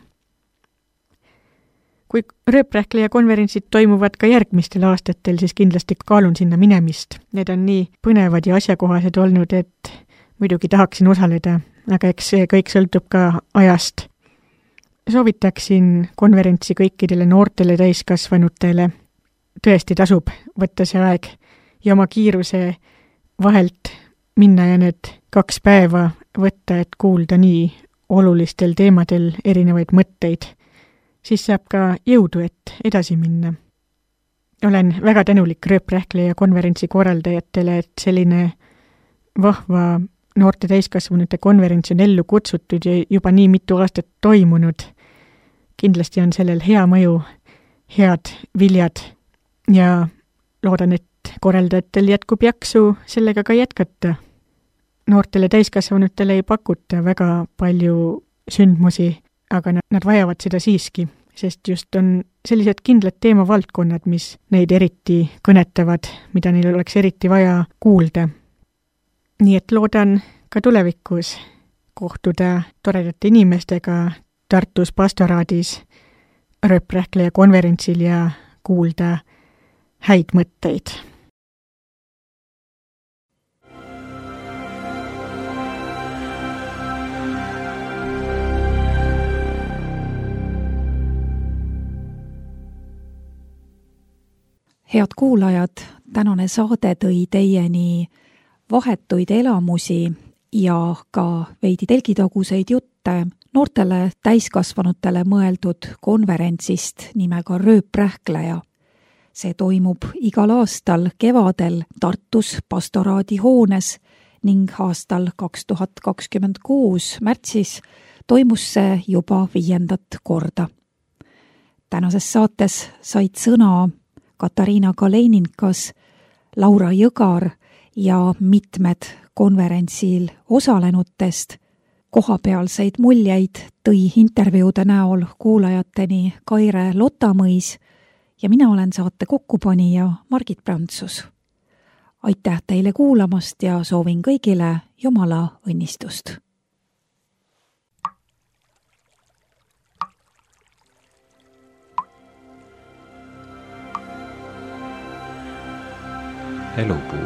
Kui rööprähkleja konverentsid toimuvad ka järgmistel aastatel, siis kindlasti kaalun sinna minemist. Need on nii põnevad ja asjakohased olnud, et muidugi tahaksin osaleda, aga eks see kõik sõltub ka ajast. Soovitaksin konverentsi kõikidele noortele täiskasvanutele. Tõesti tasub võtta see aeg ja oma kiiruse vahelt minna ja need 2 päeva võtta, et kuulda nii olulistel teemadel erinevaid mõtteid. Siis saab ka jõudu, et edasi minna. Olen väga tänulik rööprähkleja konverentsi korraldajatele, et selline vahva noorte täiskasvanute konverents on ellu kutsutud ja juba nii mitu aastat toimunud. Kindlasti on sellel hea mõju, head viljad ja loodan, et korraldajatel jätkub jaksu sellega ka jätkata. Noortele täiskasvanutele ei pakuta väga palju sündmusi, aga nad vajavad seda siiski, sest just on sellised kindlad teemavaldkonnad, mis neid eriti kõnetavad, mida neil oleks eriti vaja kuulda. Nii et loodan ka tulevikus kohtuda toredate inimestega Tartus pastoraadis rööprähkleja konverentsil ja kuulda häid mõtteid. Head kuulajad, tänane saade tõi teieni vahetuid elamusi ja ka veidi telgitaguseid jutte noortele täiskasvanutele mõeldud konverentsist nimega Rööprähkleja. See toimub igal aastal kevadel Tartus pastoraadi hoones ning aastal 2026 märtsis toimus see juba 5. korda. Tänases saates said sõna Katariina Kaleninkas, Laura Jõgar ja mitmed konverentsil osalenutest. Kohapealseid muljeid tõi intervjuude näol kuulajateni Kaire Lotamõis ja mina olen saate kokkupanija Margit Prantsus. aitäh teile kuulamast ja soovin kõigile Jumala õnnistust! Elupuu.